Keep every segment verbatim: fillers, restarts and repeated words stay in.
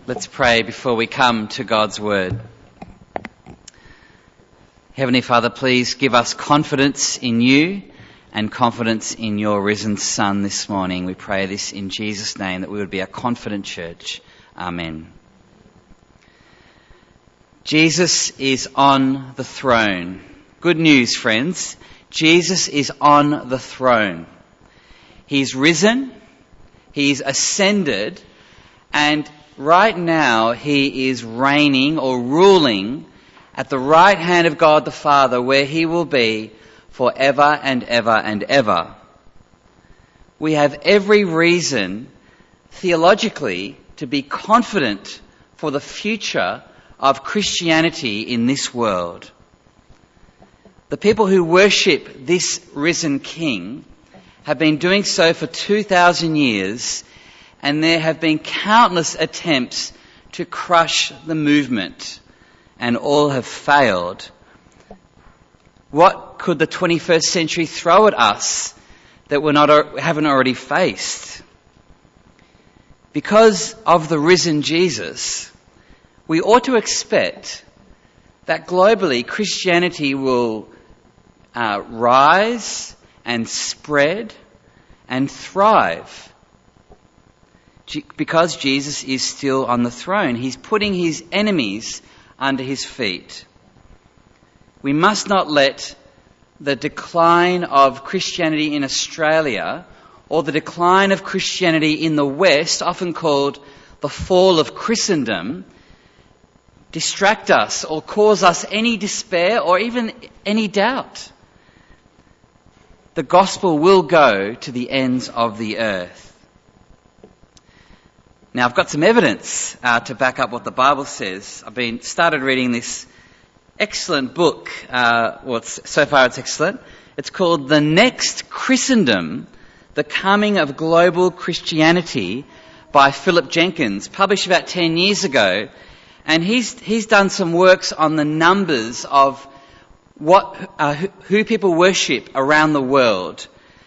Let's pray before we come to God's Word. Heavenly Father, please give us confidence in you and confidence in your risen Son this morning. We pray this in Jesus' name, that we would be a confident church. Amen. Jesus is on the throne. Good news, friends. Jesus is on the throne. He's risen, he's ascended, and right now he is reigning or ruling at the right hand of God the Father, where he will be forever and ever and ever. We have every reason, theologically, to be confident for the future of Christianity in this world. The people who worship this risen King have been doing so for two thousand years, and there have been countless attempts to crush the movement, and all have failed. What could the twenty-first century throw at us that we're not, haven't already faced? Because of the risen Jesus, we ought to expect that globally Christianity will uh, rise and spread and thrive. Because Jesus is still on the throne. He's putting his enemies under his feet. We must not let the decline of Christianity in Australia or the decline of Christianity in the West, often called the fall of Christendom, distract us or cause us any despair or even any doubt. The gospel will go to the ends of the earth. Now, I've got some evidence uh, to back up what the Bible says. I've been started reading this excellent book. Uh, well, it's, so far it's excellent. It's called The Next Christendom, The Coming of Global Christianity by Philip Jenkins, published about ten years ago. And he's he's done some works on the numbers of what uh, who, who people worship around the world.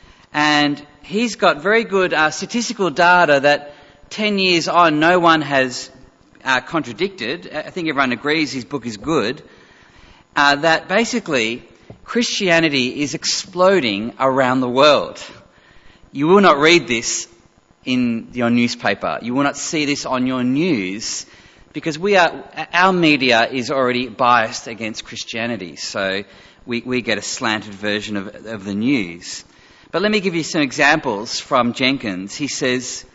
And he's got very good uh, statistical data that ten years on, no one has uh, contradicted. I think everyone agrees his book is good. Uh, that basically Christianity is exploding around the world. You will not read this in your newspaper. You will not see this on your news, because we are our media is already biased against Christianity. So we, we get a slanted version of, of the news. But let me give you some examples from Jenkins. He says,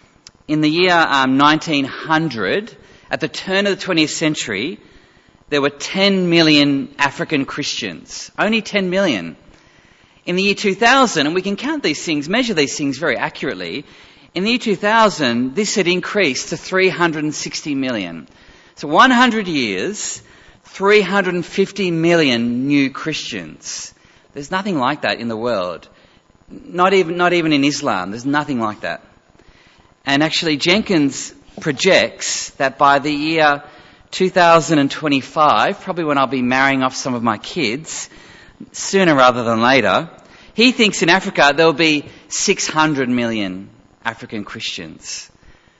in the year um, nineteen hundred, at the turn of the twentieth century, there were ten million African Christians. Only ten million. In the year two thousand, and we can count these things, measure these things very accurately, in the year two thousand, this had increased to three hundred sixty million. So one hundred years, three hundred fifty million new Christians. There's nothing like that in the world. Not even, not even in Islam. There's nothing like that. And actually, Jenkins projects that by the year two thousand twenty-five, probably when I'll be marrying off some of my kids, sooner rather than later, he thinks in Africa there'll be six hundred million African Christians.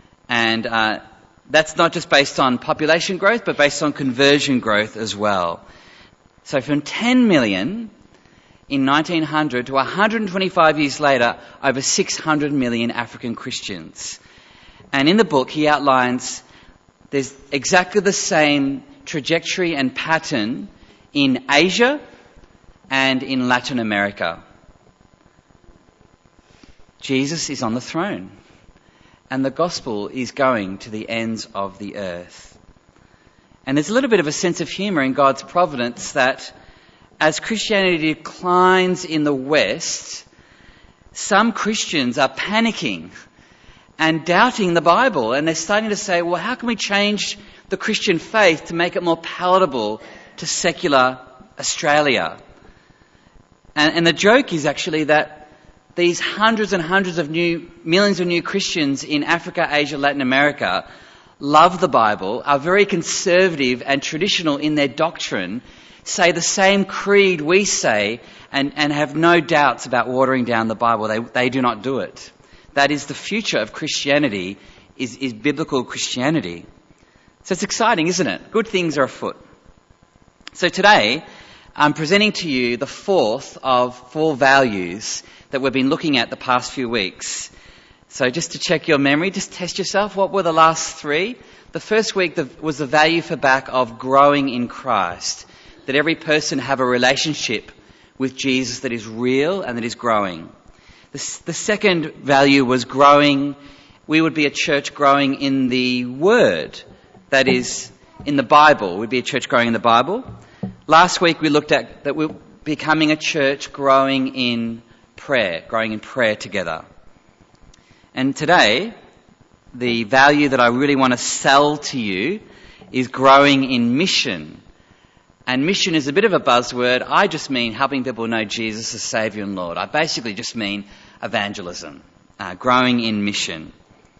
And uh, that's not just based on population growth, but based on conversion growth as well. So from ten million in nineteen hundred to one hundred twenty-five years later, over six hundred million African Christians. And in the book, he outlines there's exactly the same trajectory and pattern in Asia and in Latin America. Jesus is on the throne, and the gospel is going to the ends of the earth. And there's a little bit of a sense of humour in God's providence that as Christianity declines in the West, some Christians are panicking and doubting the Bible, and they're starting to say, well, how can we change the Christian faith to make it more palatable to secular Australia? And, and the joke is actually that these hundreds and hundreds of new, millions of new Christians in Africa, Asia, Latin America love the Bible, are very conservative and traditional in their doctrine, say the same creed we say, and, and have no doubts about watering down the Bible. They, they do not do it. That is the future of Christianity, is, is biblical Christianity. So it's exciting, isn't it? Good things are afoot. So today, I'm presenting to you the fourth of four values that we've been looking at the past few weeks. So just to check your memory, just test yourself. What were the last three? The first week was the value for back of growing in Christ. That every person have a relationship with Jesus that is real and that is growing. The, the second value was growing. We would be a church growing in the Word. That is, in the Bible. We'd be a church growing in the Bible. Last week we looked at that we're becoming a church growing in prayer, growing in prayer together. And today, the value that I really want to sell to you is growing in mission. And mission is a bit of a buzzword. I just mean helping people know Jesus as Saviour and Lord. I basically just mean evangelism, uh, growing in mission.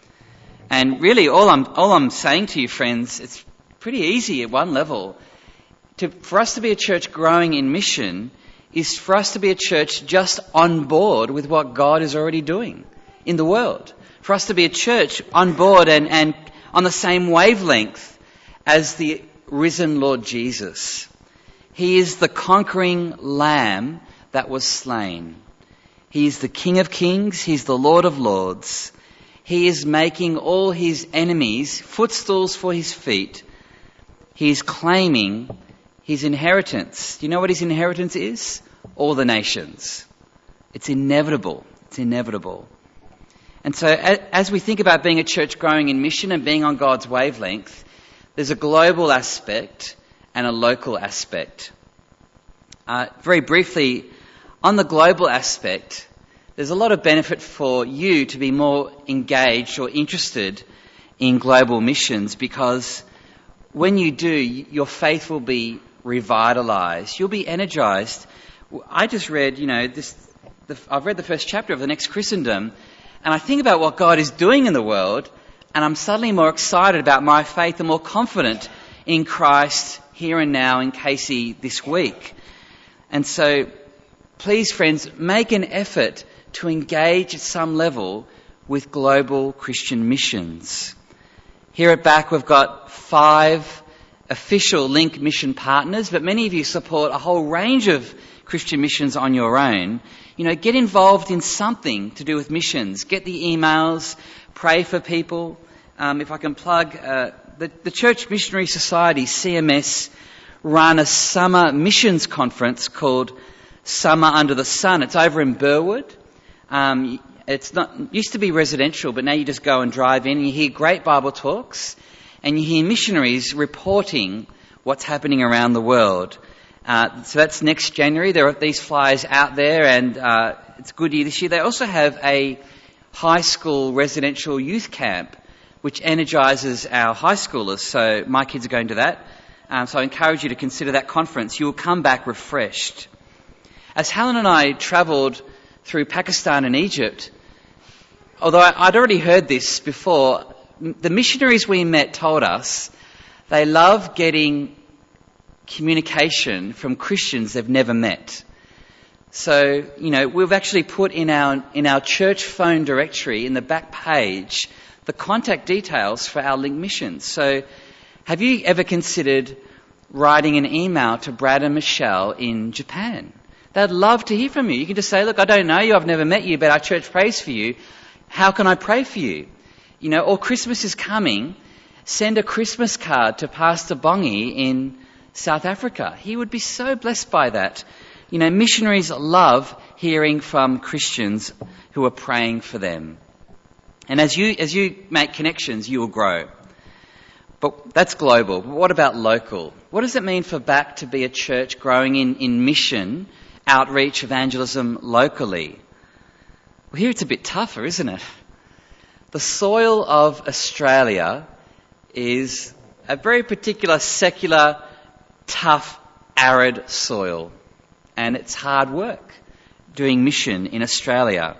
And really, all I'm all I'm saying to you, friends, it's pretty easy at one level. To, for us to be a church growing in mission is for us to be a church just on board with what God is already doing in the world. For us to be a church on board and, and on the same wavelength as the risen Lord Jesus. He is the conquering Lamb that was slain. He is the King of Kings. He's the Lord of Lords. He is making all his enemies footstools for his feet. He is claiming his inheritance. Do you know what his inheritance is? All the nations. It's inevitable. It's inevitable. And so as we think about being a church growing in mission and being on God's wavelength, there's a global aspect and a local aspect. Uh, very briefly, on the global aspect, there's a lot of benefit for you to be more engaged or interested in global missions, because when you do, your faith will be revitalized. You'll be energized. I just read, you know, this. The, I've read the first chapter of The Next Christendom, and I think about what God is doing in the world, and I'm suddenly more excited about my faith and more confident in Christ here and now in Casey this week. And so, please, friends, make an effort to engage at some level with global Christian missions. Here at Back, we've got five official Link mission partners, but many of you support a whole range of Christian missions on your own. You know, get involved in something to do with missions. Get the emails, pray for people. Um, if I can plug, uh, the, the Church Missionary Society, C M S, run a summer missions conference called Summer Under the Sun. It's over in Burwood. Um, it's not used to be residential, but now you just go and drive in and you hear great Bible talks and you hear missionaries reporting what's happening around the world. Uh, so that's next January. There are these flyers out there, and uh, it's a good year this year. They also have a high school residential youth camp, which energises our high schoolers. So my kids are going to that. Um, so I encourage you to consider that conference. You will come back refreshed. As Helen and I travelled through Pakistan and Egypt, although I'd already heard this before, the missionaries we met told us they love getting communication from Christians they've never met. So, you know, we've actually put in our in our church phone directory in the back page the contact details for our Link missions. So, have you ever considered writing an email to Brad and Michelle in Japan? They'd love to hear from you. You can just say, look, I don't know you, I've never met you, but our church prays for you. How can I pray for you? You know, or Christmas is coming, send a Christmas card to Pastor Bongi in South Africa. He would be so blessed by that. You know, missionaries love hearing from Christians who are praying for them. And as you as you make connections, you will grow. But that's global. But what about local? What does it mean for Back to be a church growing in, in mission, outreach, evangelism locally? Well, here it's a bit tougher, isn't it? The soil of Australia is a very particular secular, tough, arid soil. And it's hard work doing mission in Australia.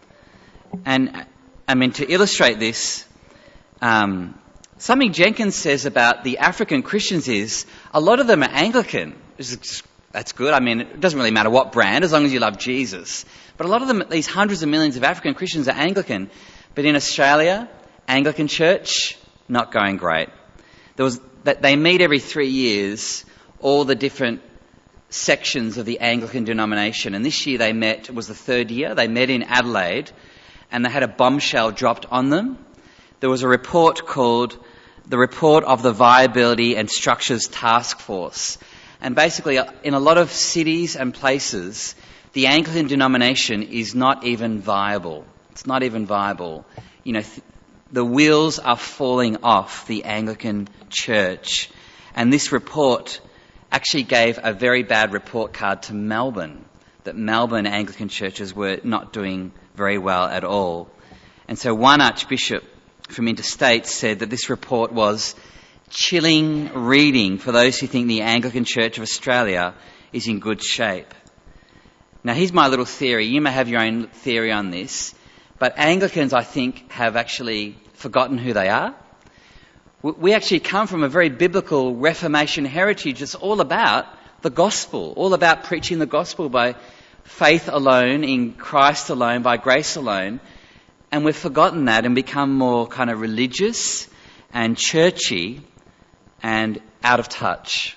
And, I mean, to illustrate this, um, something Jenkins says about the African Christians is a lot of them are Anglican. That's good. I mean, it doesn't really matter what brand, as long as you love Jesus. But a lot of them, these hundreds of millions of African Christians, are Anglican. But in Australia, Anglican Church, not going great. There was that they meet every three years, all the different sections of the Anglican denomination. And this year they met, it was the third year, they met in Adelaide, and they had a bombshell dropped on them. There was a report called the Report of the Viability and Structures Task Force. And basically, in a lot of cities and places, the Anglican denomination is not even viable. It's not even viable. You know, th- the wheels are falling off the Anglican church. And this report actually gave a very bad report card to Melbourne, that Melbourne Anglican churches were not doing very well at all. And so one archbishop from interstate said that this report was chilling reading for those who think the Anglican Church of Australia is in good shape. Now, here's my little theory. You may have your own theory on this, but Anglicans, I think, have actually forgotten who they are. We actually come from a very biblical Reformation heritage. It's all about the gospel, all about preaching the gospel by faith alone, in Christ alone, by grace alone. And we've forgotten that and become more kind of religious and churchy and out of touch.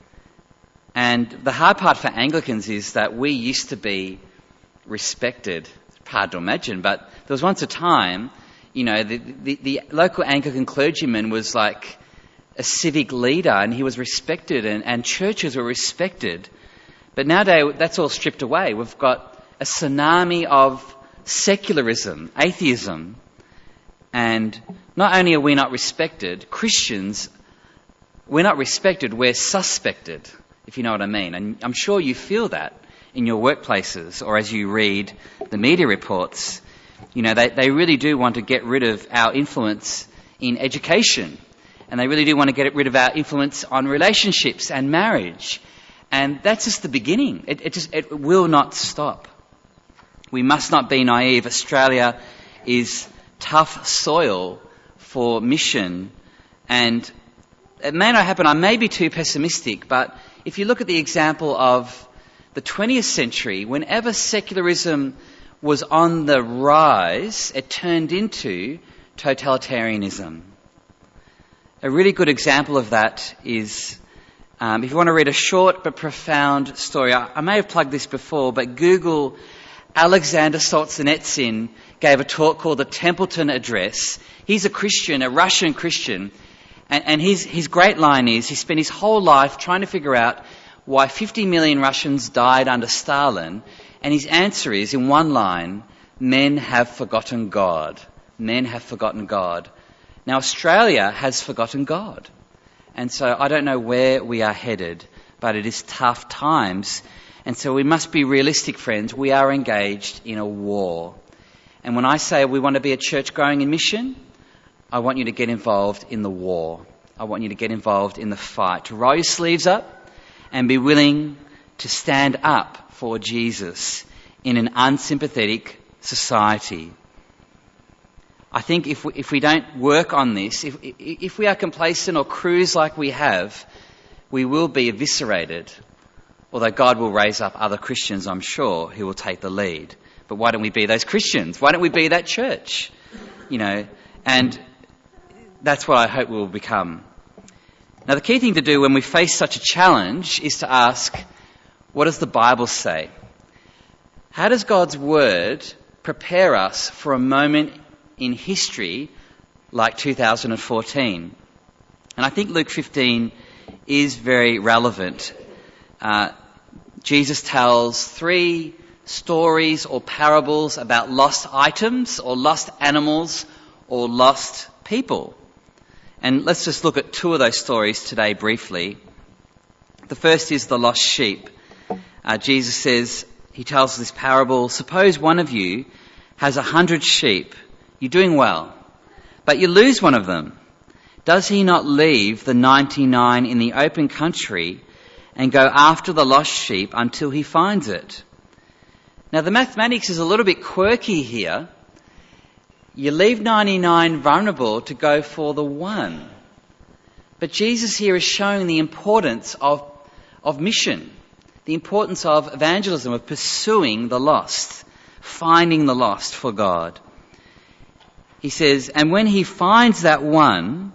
And the hard part for Anglicans is that we used to be respected. It's hard to imagine, but there was once a time, you know, the, the, the local Anglican clergyman was like a civic leader and he was respected and, and churches were respected. But nowadays that's all stripped away. We've got a tsunami of secularism, atheism, and not only are we not respected, Christians, we're not respected, we're suspected, if you know what I mean. And I'm sure you feel that in your workplaces or as you read the media reports. You know, they, they really do want to get rid of our influence in education, and they really do want to get rid of our influence on relationships and marriage. And that's just the beginning. It, it just it will not stop. We must not be naive. Australia is tough soil for mission, and it may not happen. I may be too pessimistic, but if you look at the example of the twentieth century, whenever secularism was on the rise, it turned into totalitarianism. A really good example of that is, um, if you want to read a short but profound story, I, I may have plugged this before, but Google Alexander Solzhenitsyn gave a talk called the Templeton Address. He's a Christian, a Russian Christian, and, and his, his great line is, he spent his whole life trying to figure out why fifty million Russians died under Stalin, and his answer is, in one line, men have forgotten God. Men have forgotten God. Now, Australia has forgotten God. And so I don't know where we are headed, but it is tough times. And so we must be realistic, friends. We are engaged in a war. And when I say we want to be a church growing in mission, I want you to get involved in the war. I want you to get involved in the fight, to roll your sleeves up and be willing to stand up for Jesus in an unsympathetic society. I think if we, if we don't work on this, if, if we are complacent or cruise like we have, we will be eviscerated. Although God will raise up other Christians, I'm sure, who will take the lead. But why don't we be those Christians? Why don't we be that church? You know, and that's what I hope we will become. Now, the key thing to do when we face such a challenge is to ask, what does the Bible say? How does God's Word prepare us for a moment in history like two thousand fourteen? And I think Luke fifteen is very relevant. Uh, Jesus tells three stories or parables about lost items or lost animals or lost people. And let's just look at two of those stories today briefly. The first is the lost sheep. Uh, Jesus says, he tells this parable, suppose one of you has a hundred sheep. You're doing well, but you lose one of them. Does he not leave the ninety-nine in the open country and go after the lost sheep until he finds it? Now, the mathematics is a little bit quirky here. You leave ninety-nine vulnerable to go for the one. But Jesus here is showing the importance of, of mission, the importance of evangelism, of pursuing the lost, finding the lost for God. He says, and when he finds that one,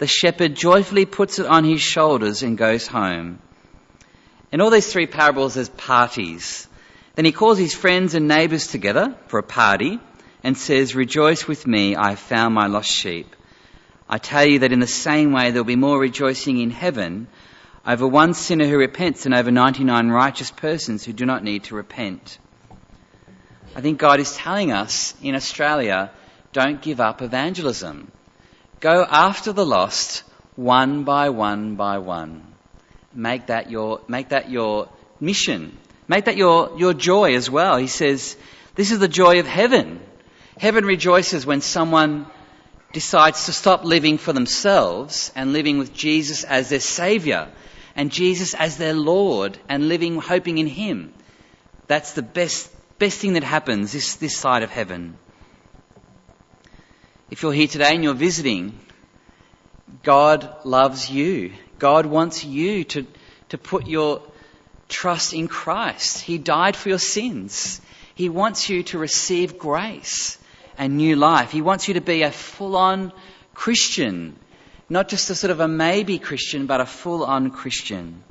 the shepherd joyfully puts it on his shoulders and goes home. In all these three parables, there's parties. Then he calls his friends and neighbours together for a party and says, "Rejoice with me, I have found my lost sheep." I tell you that in the same way there will be more rejoicing in heaven over one sinner who repents than over ninety-nine righteous persons who do not need to repent. I think God is telling us in Australia, don't give up evangelism. Go after the lost one by one by one. Make that your, make that your mission. Make that your, your joy as well. He says, this is the joy of heaven. Heaven rejoices when someone decides to stop living for themselves and living with Jesus as their Saviour and Jesus as their Lord and living, hoping in Him. That's the best, best thing that happens this, this side of heaven. If you're here today and you're visiting, God loves you. God wants you to, to put your trust in Christ. He died for your sins. He wants you to receive grace and new life. He wants you to be a full-on Christian, not just a sort of a maybe Christian, but a full-on Christian.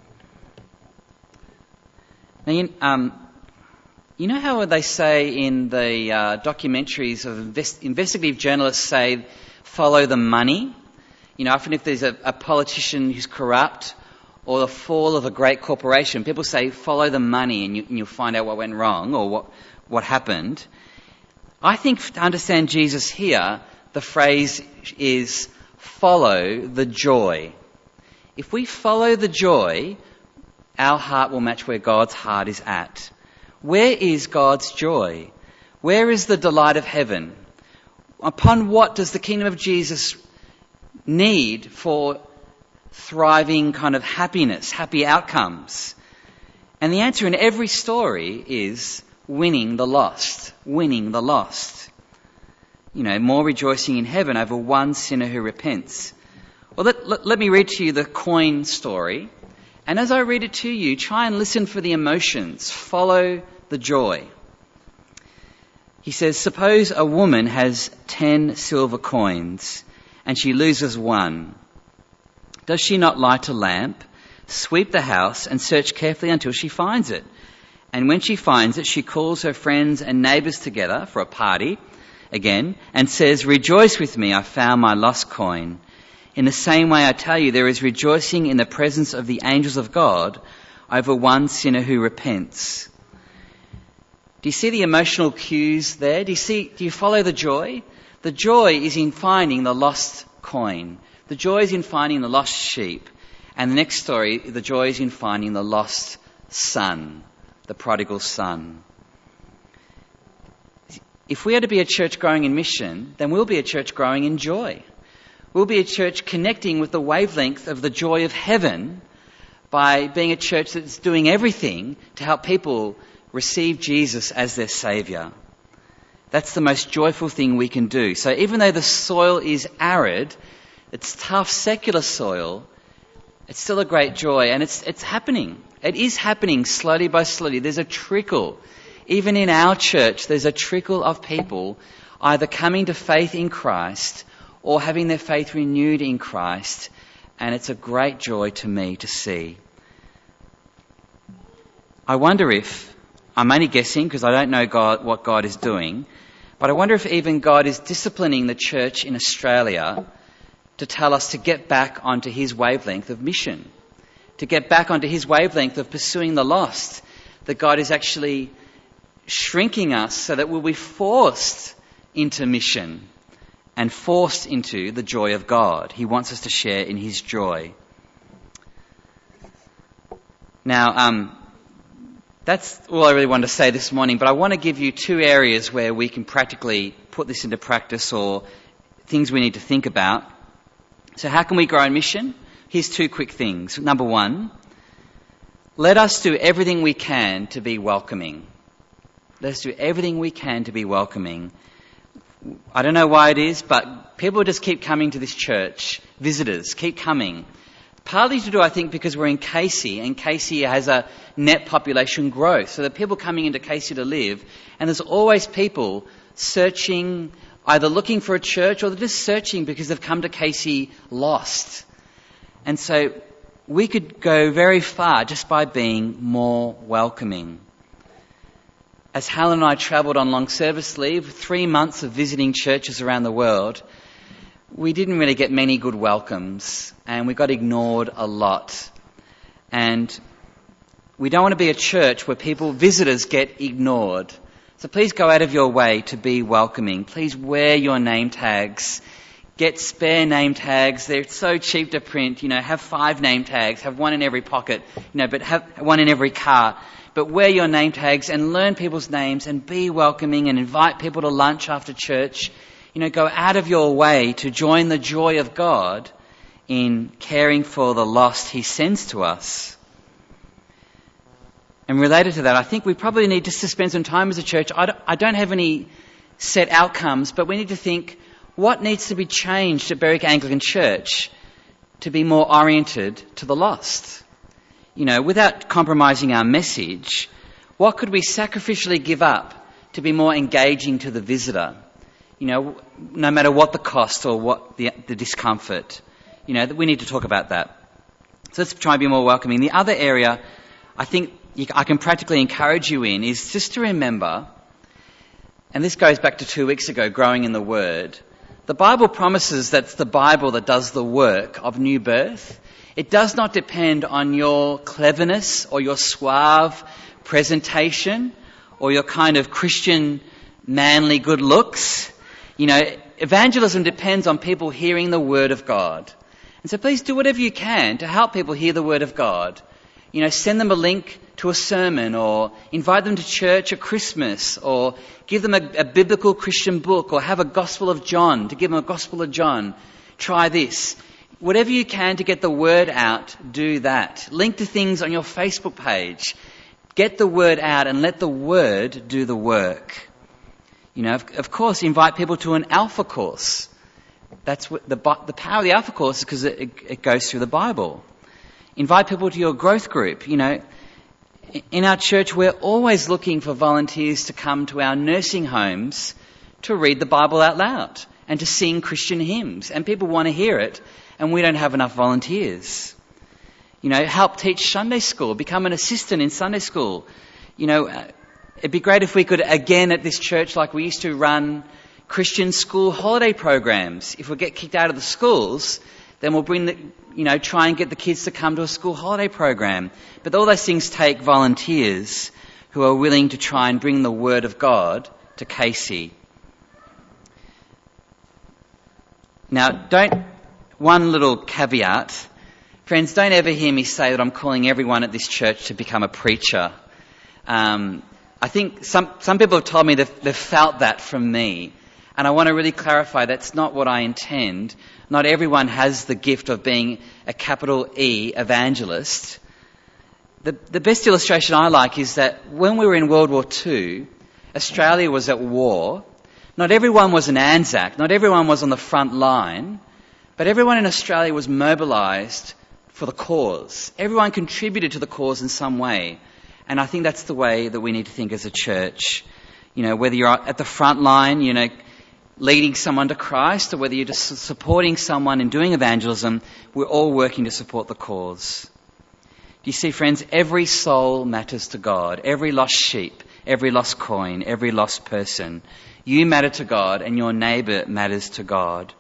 Now, you, um, you know how they say in the uh, documentaries of invest- investigative journalists say, follow the money? You know, often if there's a, a politician who's corrupt or the fall of a great corporation, people say, follow the money and, you, and you'll find out what went wrong or what, what happened. I think to understand Jesus here, the phrase is follow the joy. If we follow the joy, our heart will match where God's heart is at. Where is God's joy? Where is the delight of heaven? Upon what does the kingdom of Jesus need for thriving kind of happiness, happy outcomes? And the answer in every story is winning the lost, winning the lost. You know, more rejoicing in heaven over one sinner who repents. Well, let, let, let me read to you the coin story. And as I read it to you, try and listen for the emotions. Follow the joy. He says, suppose a woman has ten silver coins and she loses one. Does she not light a lamp, sweep the house and search carefully until she finds it? And when she finds it, she calls her friends and neighbours together for a party again and says, rejoice with me, I found my lost coin. In the same way, I tell you, there is rejoicing in the presence of the angels of God over one sinner who repents. Do you see the emotional cues there? Do you see, do you follow the joy? The joy is in finding the lost coin. The joy is in finding the lost sheep. And the next story, the joy is in finding the lost son, the prodigal son. If we are to be a church growing in mission, then we'll be a church growing in joy. We'll be a church connecting with the wavelength of the joy of heaven by being a church that's doing everything to help people receive Jesus as their Saviour. That's the most joyful thing we can do. So even though the soil is arid, it's tough secular soil, it's still a great joy, and it's it's happening. It is happening slowly by slowly. There's a trickle. Even in our church, there's a trickle of people either coming to faith in Christ or having their faith renewed in Christ, and it's a great joy to me to see. I wonder if, I'm only guessing because I don't know God, what God is doing, but I wonder if even God is disciplining the church in Australia to tell us to get back onto His wavelength of mission, to get back onto His wavelength of pursuing the lost, that God is actually shrinking us so that we'll be forced into mission and forced into the joy of God. He wants us to share in His joy. Now, um, that's all I really wanted to say this morning, but I want to give you two areas where we can practically put this into practice or things we need to think about. So how can we grow in mission? Here's two quick things. Number one, let us do everything we can to be welcoming. Let us do everything we can to be welcoming. I don't know why it is, but people just keep coming to this church. Visitors keep coming. Partly to do, I think, because we're in Casey, and Casey has a net population growth. So there are people coming into Casey to live, and there's always people searching, either looking for a church or they're just searching because they've come to Casey lost. And so we could go very far just by being more welcoming. As Helen and I travelled on long service leave, three months of visiting churches around the world, we didn't really get many good welcomes and we got ignored a lot. And we don't want to be a church where people, visitors, get ignored. So please go out of your way to be welcoming. Please wear your name tags. Get spare name tags. They're so cheap to print. You know, have five name tags. Have one in every pocket. You know, but have one in every car. But wear your name tags and learn people's names and be welcoming and invite people to lunch after church. You know, go out of your way to join the joy of God in caring for the lost He sends to us. And related to that, I think we probably need just to spend some time as a church. I don't, I don't have any set outcomes, but we need to think, what needs to be changed at Berwick Anglican Church to be more oriented to the lost? You know, without compromising our message, what could we sacrificially give up to be more engaging to the visitor? You know, no matter what the cost or what the, the discomfort. You know, we need to talk about that. So let's try and be more welcoming. The other area I think you, I can practically encourage you in is just to remember, and this goes back to two weeks ago, growing in the Word. The Bible promises that it's the Bible that does the work of new birth. It does not depend on your cleverness or your suave presentation or your kind of Christian manly good looks. You know, evangelism depends on people hearing the Word of God. And so please do whatever you can to help people hear the Word of God. You know, send them a link to a sermon or invite them to church at Christmas or give them a, a biblical Christian book or have a Gospel of John, to give them a Gospel of John. Try this. Whatever you can to get the word out, do that. Link to things on your Facebook page. Get the word out and let the word do the work. You know, of, of course, invite people to an Alpha course. That's what the, the power of the Alpha course is because it, it goes through the Bible. Invite people to your growth group. You know, in our church, we're always looking for volunteers to come to our nursing homes to read the Bible out loud and to sing Christian hymns. And people want to hear it, and we don't have enough volunteers. You know, help teach Sunday school, become an assistant in Sunday school. You know, it'd be great if we could, again at this church, like we used to run Christian school holiday programs. If we get kicked out of the schools, then we'll bring the, you know, try and get the kids to come to a school holiday program. But all those things take volunteers who are willing to try and bring the Word of God to Casey. Now, don't, one little caveat. Friends, don't ever hear me say that I'm calling everyone at this church to become a preacher. Um, I think some, some people have told me they've, they've felt that from me. And I want to really clarify that's not what I intend. Not everyone has the gift of being a capital E evangelist. The, the best illustration I like is that when we were in World War Two, Australia was at war. Not everyone was an Anzac. Not everyone was on the front line. But everyone in Australia was mobilised for the cause. Everyone contributed to the cause in some way. And I think that's the way that we need to think as a church. You know, whether you're at the front line, you know, leading someone to Christ, or whether you're just supporting someone in doing evangelism, we're all working to support the cause. Do you see, friends? Every soul matters to God. Every lost sheep, every lost coin, every lost person. You matter to God and your neighbour matters to God.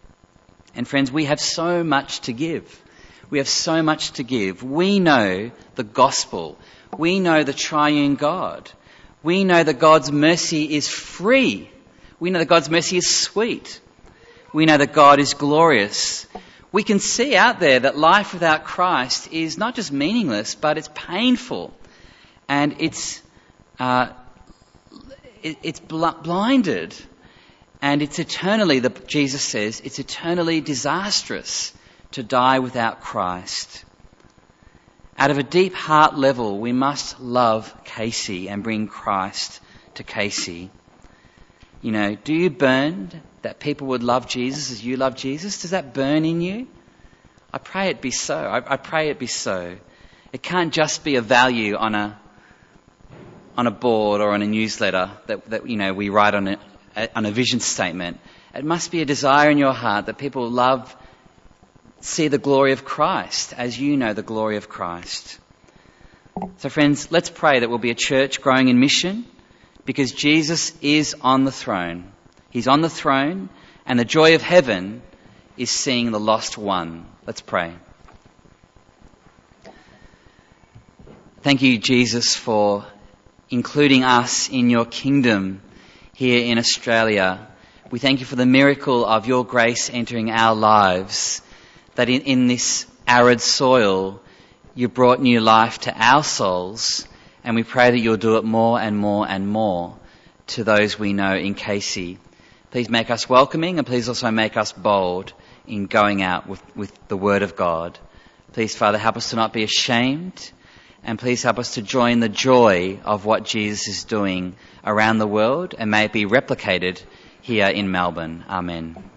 And friends, we have so much to give. We have so much to give. We know the gospel. We know the triune God. We know that God's mercy is free. We know that God's mercy is sweet. We know that God is glorious. We can see out there that life without Christ is not just meaningless, but it's painful. And it's uh, it, it's bl- blinded. And it's eternally, the, Jesus says, it's eternally disastrous to die without Christ. Out of a deep heart level, we must love Casey and bring Christ to Casey. You know, do you burn that people would love Jesus as you love Jesus? Does that burn in you? I pray it be so. I, I pray it be so. It can't just be a value on a on a board or on a newsletter that, that you know we write on it on a vision statement. It must be a desire in your heart that people love, see the glory of Christ as you know the glory of Christ. So friends, let's pray that we'll be a church growing in mission, because Jesus is on the throne. He's on the throne, and the joy of heaven is seeing the lost won. Let's pray. Thank you, Jesus, for including us in your kingdom here in Australia. We thank you for the miracle of your grace entering our lives, that in, in this arid soil you brought new life to our souls, and we pray that you'll do it more and more and more to those we know in Casey. Please make us welcoming, and please also make us bold in going out with, with the word of God. Please, Father, help us to not be ashamed, and please help us to join the joy of what Jesus is doing around the world, and may it be replicated here in Melbourne. Amen.